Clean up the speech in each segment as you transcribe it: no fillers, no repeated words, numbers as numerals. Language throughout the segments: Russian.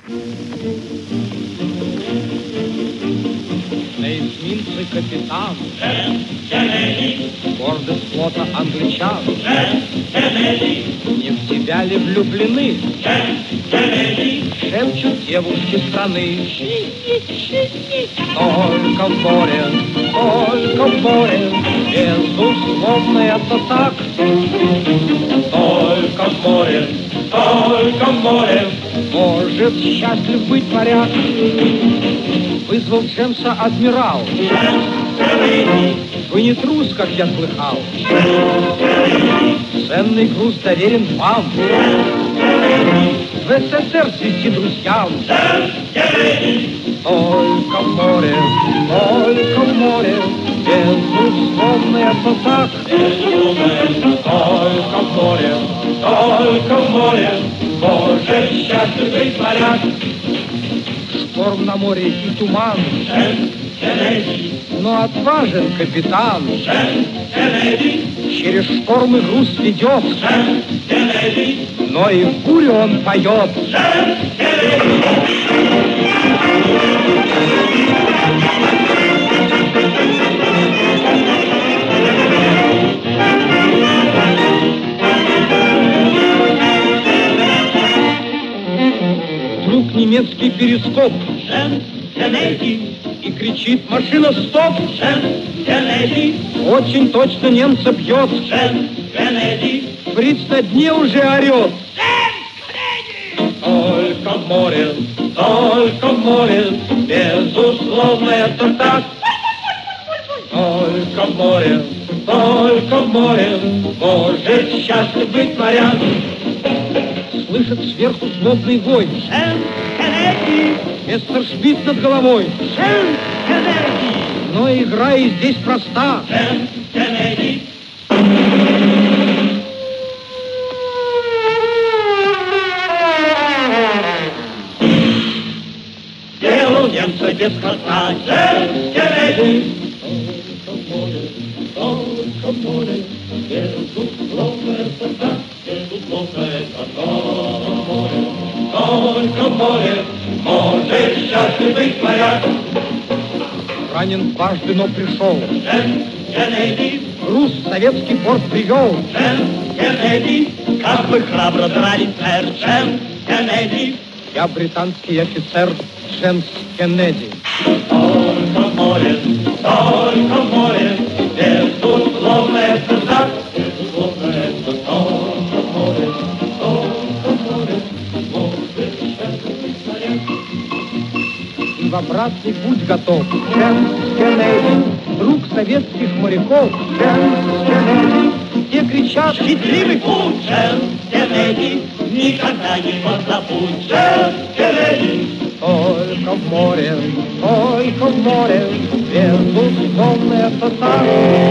На эсминце капитан, гордость флота англичан. Не в тебя ли влюблены? Шепчут девушки страны. Только в море, безусловно, это так. Только в море, может счастлив быть моряк. Вызвал Джемса адмирал. Вы не трус, как я слыхал. Ценный груз доверен вам. В СССР свести друзьям. Только в море, безусловно, это так. Только в море, может счастлив быть моряк. Шторм на море и туман, но отважен капитан. Через штормы груз ведет, но и в бурю он поет. Вдруг немецкий перископ и кричит: машина, стоп! Очень точно немца бьет. Фриц на дне уже орет. Только в море, безусловно, это так. Только в море, может счастлив быть моряк. Слышит сверху злобный вой. Мессершмитт над головой. Но игра и здесь проста. Делал немца без хвоста. Только в море, безусловно, это так. Только в море, может счастлив быть моряк. Ранен дважды, но пришел. Груз в советский порт привел. Как вы храбро дрались, сэр Кеннеди. Я британский офицер Джемс Кеннеди. Только в море, безусловно, это так. Безусловно, это только в море, может счастлив быть моряк. И в обратный путь готов Джемс Кеннеди, друг советских моряков. Джемс Кеннеди, все кричат: счастливый путь, Джемс Кеннеди, никогда не позабудь, Джемс Кеннеди. Только в море, безусловно, это так.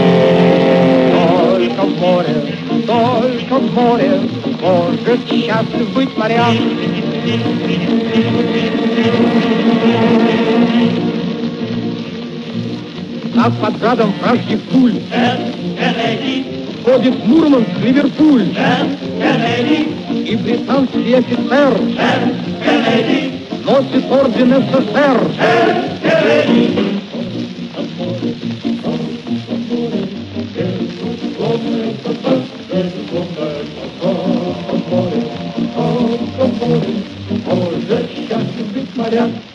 Только в море, может счастлив быть моряк. Как под градом вражьих пуль входит Мурманск, Ливерпуль, и британский офицер носит орден СССР. Может счастлив быть моряк.